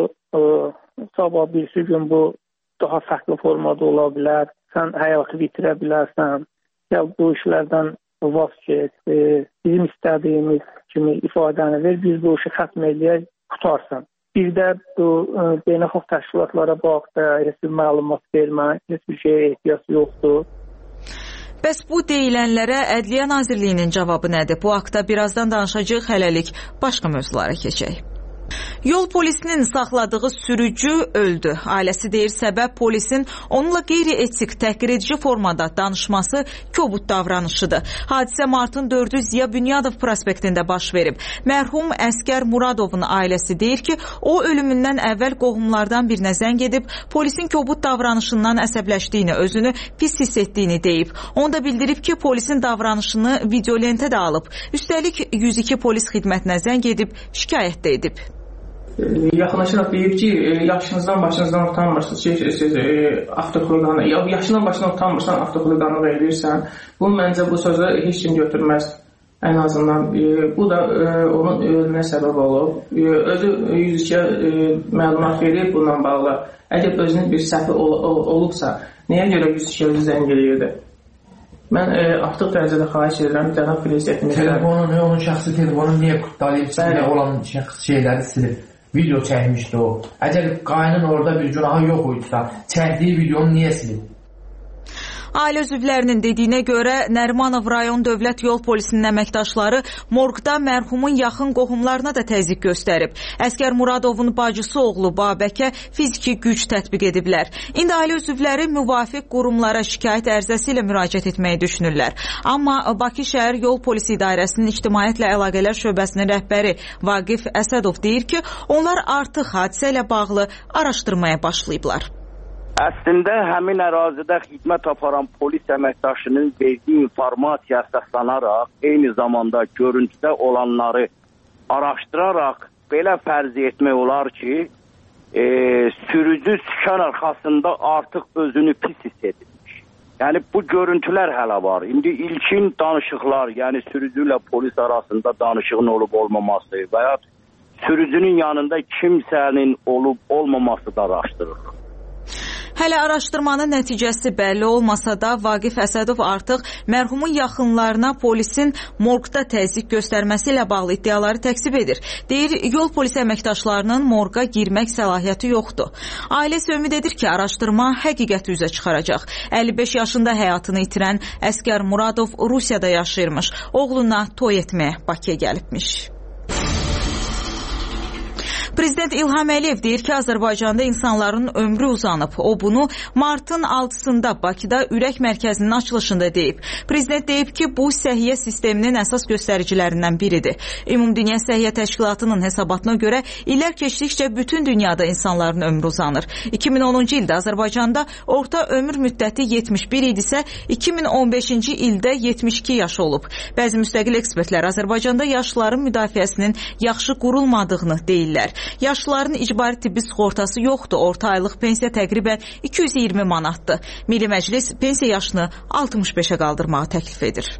sabah birisi gün bu daha fərqli formada ola bilər, sən həyatı bitirə bilərsən, ya bu işlərdən vaz geç, bizim istədiyimiz kimi ifadəni ver, biz bu işi xətm eləyək, qutarsan. Bir də bu beynəlxalq təşkilatlara baxdı, heç bir məlumat vermək, heç bir şeyə ehtiyac yoxdur. Bəs bu deyilənlərə Ədliyyə Nazirliyinin cavabı nədir? Bu haqda birazdan danışacağıq, hələlik başqa mövzulara keçək. Yol polisinin saxladığı sürücü öldü. Ailəsi deyir, səbəb polisin onunla qeyri-etik, təhqiredici formada danışması kobud davranışıdır. Hadisə martın dördü Ziya Bünyadov prospektində baş verib. Mərhum Əskər Muradovun ailəsi deyir ki, o ölümündən əvvəl qohumlardan birinə zəng edib, polisin kobud davranışından əsəbləşdiyini, özünü pis hiss etdiyini deyib. Onu da bildirib ki, polisin davranışını videolentə də alıb. Üstəlik yüz iki polis xidmətinə zəng edib, şikayət də edib. Yaxınlaşaraq deyib ki, yaşınızdan, başınızdan utanmırsınız ki, siz e, avtoxuliqanı, yaşından başından utanmırsan, avtoxuliqanı verirsən. Bu, məncə bu sözü heç kim götürməz. Ən azından e, bu da e, onun ölümünə səbəb olub. E, özü yüz ikiyə e, məlumat verir bununla bağlı. Əgər özünün bir səhvi ol, ol, olubsa, nəyə görə yüz ikiyə özü zəng eləyirdi? Mən e, artıq dərəcədə xahiş edirəm, cənab prezidentimiz. Telefonunu, onun şəxsi telefonunu niyə qutlayıb, sizinlə olan şəxsi şeyləri silib? Video çəkmişdi o. Əgər qaynın orada bir günahı yox idisa, çəkdiyi videonu niyə silib? Ailə üzvlərinin dediyinə görə Nərimanov rayon dövlət yol polisinin əməkdaşları morqda mərhumun yaxın qohumlarına da təzyiq göstərib. Əskər Muradovun bacısı oğlu Babəkə fiziki güc tətbiq ediblər. İndi ailə üzvləri müvafiq qurumlara şikayət ərizəsi ilə müraciət etməyi düşünürlər. Amma Bakı şəhər yol polisi idarəsinin ictimaiyyətlə əlaqələr şöbəsinin rəhbəri Vaqif Əsədov deyir ki, onlar artıq hadisə ilə bağlı araşdırmaya başlayıblar. Əslində həmin ərazidə xidmət aparan polis əməkdaşının verdiyi informasiya əsaslanaraq, eyni zamanda görüntüdə olanları araşdıraraq belə fərz etmək olar ki, e, sürücü sükan arxasında artıq özünü pis hiss edilmiş. Yəni bu görüntülər hələ var. İndi ilkin danışıqlar, yəni sürücü ilə polis arasında danışığın olub olmaması və ya sürücünün yanında kimsənin olub olmaması da araşdırılır. Hələ araşdırmanın nəticəsi bəlli olmasa da Vaqif Əsədov artıq mərhumun yaxınlarına polisin morqda təzyiq göstərməsi ilə bağlı iddiaları təksib edir. Deyir, yol polisi əməkdaşlarının morqa girmək səlahiyyəti yoxdur. Ailəsi ümid edir ki, araşdırma həqiqəti üzə çıxaracaq. əlli beş yaşında həyatını itirən Əskər Muradov Rusiyada yaşayırmış. Oğluna toy etməyə Bakıya gəlibmiş. Prezident İlham Əliyev deyir ki, Azərbaycanda insanların ömrü uzanıb. O bunu martın altısında Bakıda ürək mərkəzinin açılışında deyib. Prezident deyib ki, bu səhiyyə sisteminin əsas göstəricilərindən biridir. Ümumdünya Səhiyyə Təşkilatının hesabatına görə illər keçdikcə bütün dünyada insanların ömrü uzanır. iki min onuncu ildə Azərbaycanda orta ömür müddəti yetmiş bir idisə, iki min on beşinci ildə yetmiş iki yaş olub. Bəzi müstəqil ekspertlər Azərbaycanda yaşlıların müdafiəsinin yaxşı qurulmadığını deyirlər. Yaşlıların icbari tibbi sığortası yoxdur. Orta aylıq pensiya təqribən iki yüz iyirmi manatdır. Milli Məclis pensiya yaşını altmış beşə qaldırmağı təklif edir.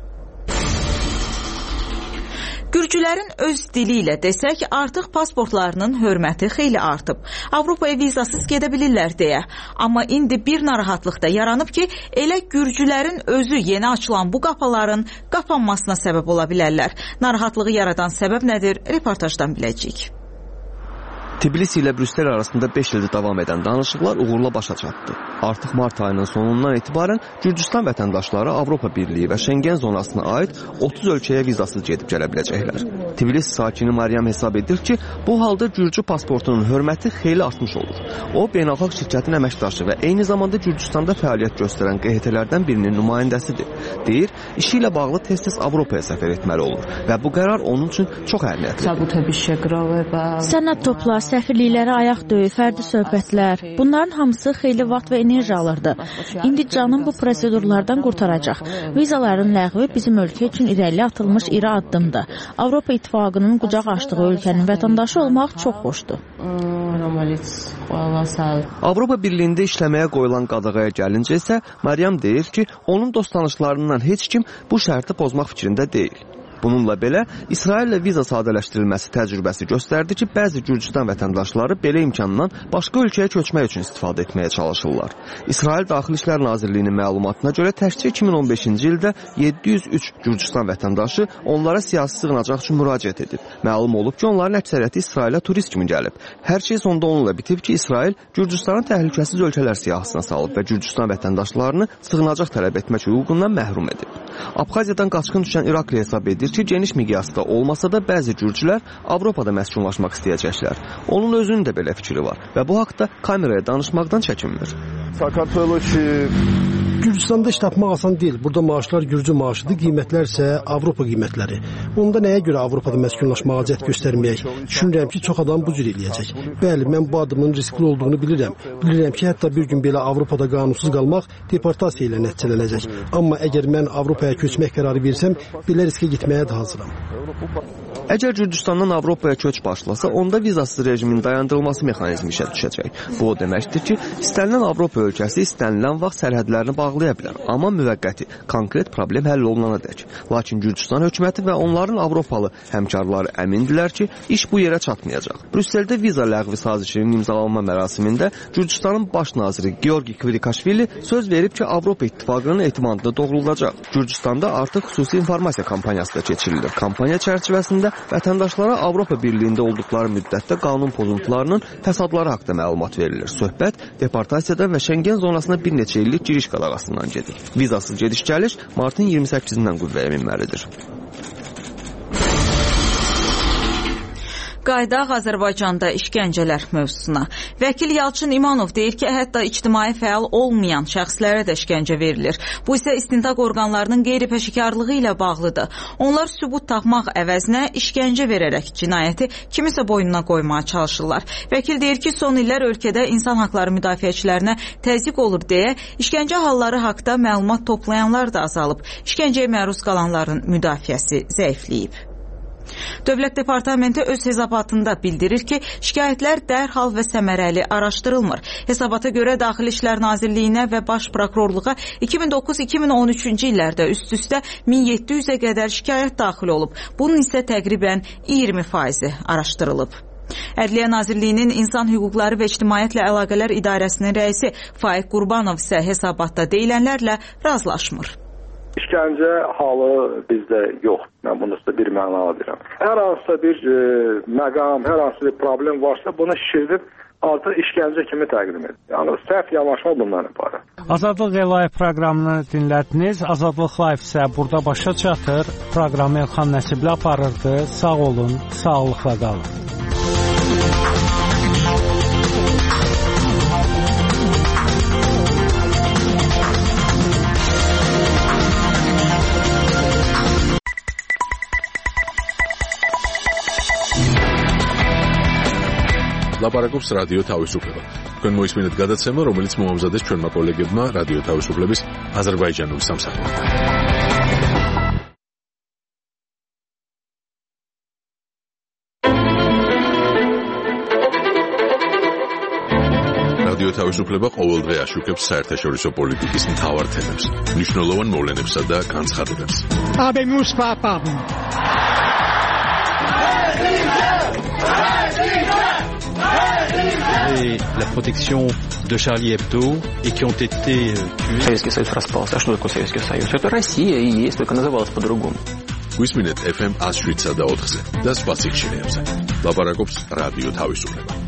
Gürcülərin öz dili ilə desək, artıq pasportlarının hörməti xeyli artıb. Avropaya vizasız gedə bilirlər deyə. Amma indi bir narahatlıq da yaranıb ki, elə gürcülərin özü yeni açılan bu qapaların qapanmasına səbəb ola bilərlər. Narahatlığı yaradan səbəb nədir? Reportajdan biləcəyik. Tbilisi ilə Brüssel arasında beş ildir davam edən danışıqlar uğurla başa çatdı. Artıq mart ayının sonundan etibarən Gürcüstan vətəndaşları Avropa Birliyi və Şengen zonasına aid otuz ölkəyə vizasız gedib gələ biləcəklər. Tbilisi sakini Maryam hesab edir ki, bu halda Gürcü pasportunun hörməti xeyli artmış olur. O, beynəlxalq şirkətin əməkdaşı və eyni zamanda Gürcüstanda fəaliyyət göstərən Q H T-lərdən birinin nümayəndəsidir. Deyir, işi ilə bağlı tez-tez Avropaya səfər etməli olur və bu qərar onun üçün çox əhəmiyyətlidir. Sənəd toplar, səfirliklərə ayaq döyür, fərdi söhbətlər. Bunların hamısı xeyli vaxt və enerji alırdı. İndi canım bu prosedurlardan qurtaracaq. Vizaların ləğvi bizim ölkə üçün irəli atılmış iri addımdır. Avropa İttifaqının qucaq açdığı ölkənin vətəndaşı olmaq çox xoşdur. Avropa Birliyində işləməyə qoyulan qadağaya gəlincə isə Maryam deyir ki, onun dost tanışlarından heç kim bu şərti pozmaq fikrində deyil. Bununla belə, İsraillə viza sadələşdirilməsi təcrübəsi göstərdi ki, bəzi Gürcüstan vətəndaşları belə imkandan başqa ölkəyə köçmək üçün istifadə etməyə çalışırlar. İsrail Daxili İşlər Nazirliyinin məlumatına görə təkcə iki min on beşinci ildə yeddi yüz üç Gürcüstan vətəndaşı onlara siyasi sığınacaq üçün müraciət edib. Məlum olub ki, onların əksəriyyəti İsrailə turist kimi gəlib. Hər şey sonda onunla bitib ki, İsrail Gürcüstanın təhlükəsiz ölkələr siyahısına salıb və Gürcüstan vətəndaşlarını sığınacaq tələb etmək hüququndan məhrum edib. Abxaziyadan qaçqın düşən İrakli hesab edir ki, geniş miqyasda olmasa da bəzi gürcülər Avropada məskunlaşmaq istəyəcəklər. Onun özünün də belə fikri var və bu haqda kameraya danışmaqdan çəkinmir. Gürcüstanda iş tapmaq asan deyil. Burada maaşlar Gürcü maaşıdır, qiymətlər isə Avropa qiymətləri. Onda nəyə görə Avropada məskunlaşmağa cəhd göstərməyək? Düşünürəm ki, çox adam bu cür eləyəcək. Bəli, mən bu adımın riskli olduğunu bilirəm. Bilirəm ki, hətta bir gün belə Avropada qanunsuz qalmaq deportasiya ilə nəticələnəcək. Amma əgər mən Avropaya köçmək qərarı versəm, belə riskə getməyə də hazıram. Əgər Gürcüstandan Avropaya köç başlasa, onda vizasız rejimin dayandırılması mexanizmi işə düşəcək. Bu o deməkdir ki, istənilən Avropa ölkəsi istənilən vaxt sərhədlərini bağlaya bilər, amma müvəqqəti, konkret problem həll olunana dək. Lakin Gürcüstan hökuməti və onların Avropalı həmkarları əmindirlər ki, iş bu yerə çatmayacaq. Brüsseldə viza ləğvi sazişinin imzalanma mərasimində Gürcüstanın baş naziri Georgi Kvirikaşvili söz verib ki, Avropa İttifaqının etimadını doğrulacaq. Gürcüstanda artıq xüsusi informasiya kampaniyası da keçirilir. Kampaniya çərçivəsində vətəndaşlara Avropa Birliyində olduqları müddətdə qanun pozuntularının fəsadları haqqında məlumat verilir. Söhbət deportasiyadan və Şengen zonasına bir neçə illik giriş qadağasından gedir. Vizasız gediş-gəliş martın iyirmi səkkizindən qüvvəyə minməlidir. Qaydaq Azərbaycanda işgəncələr mövzusuna. Vəkil Yalçın İmanov deyir ki, hətta ictimai fəal olmayan şəxslərə də işgəncə verilir. Bu isə istintaq orqanlarının qeyri-peşəkarlığı ilə bağlıdır. Onlar sübut tapmaq əvəzinə işgəncə verərək cinayəti kimisə boynuna qoymağa çalışırlar. Vəkil deyir ki, son illər ölkədə insan haqları müdafiəçilərinə təzyiq olur deyə işgəncə halları haqda məlumat toplayanlar da azalıb. İşgəncəyə məruz qalanların müdafiəsi zəifləyib. Dövlət Departamenti öz hesabatında bildirir ki, şikayətlər dərhal və səmərəli araşdırılmır. Hesabata görə Daxili İşlər Nazirliyinə və Baş Prokurorluğa iki min doqquz iki min on üçüncü illərdə üst-üstə min yeddi yüzə qədər şikayət daxil olub. Bunun isə təqribən iyirmi faizi araşdırılıb. Ədliyyə Nazirliyinin İnsan Hüquqları və İctimaiyyətlə Əlaqələr İdarəsinin rəisi Faiq Qurbanov isə hesabatda deyilənlərlə razılaşmır. İşgəncə halı bizdə yoxdur. Mən bunu sizə bir mənada deyirəm. Hər hansısa bir e, məqam, hər hansısa bir problem varsa bunu şişirdib artıq işgəncə kimi təqdim edir. Yəni səhv yanaşma bundan ibarət. Azadlıq Live proqramını dinlədiniz. Azadlıq Live isə burada başa çatır. Proqramı Elxan Nəsibli aparırdı. Sağ olun, sağlıqla qalın. ლაპარაკობს რადიო თავისუფლება. თქვენ მოისმინეთ გადაცემა, რომელიც მოამზადეს ჩვენმა კოლეგებმა რადიო თავისუფლების აზერბაიჯანული სამსახურიდან. რადიო თავისუფლება ყოველდღე აშუქებს საერთაშორისო პოლიტიკის მთავარ თემებს, მნიშვნელოვან მოვლენებსა და განცხადებებს. Habemus papam. Et la protection de Charlie Hebdo et qui ont été tués. Советский Союз распался. А что такое Советский Союз? Это Россия и есть, только называлась по-другому. გვისმინეთ ეფ ემ one oh seven და ოთხზე და სხვა სიხშირეებზე. ლაპარაკობს რადიო თავისუფლება.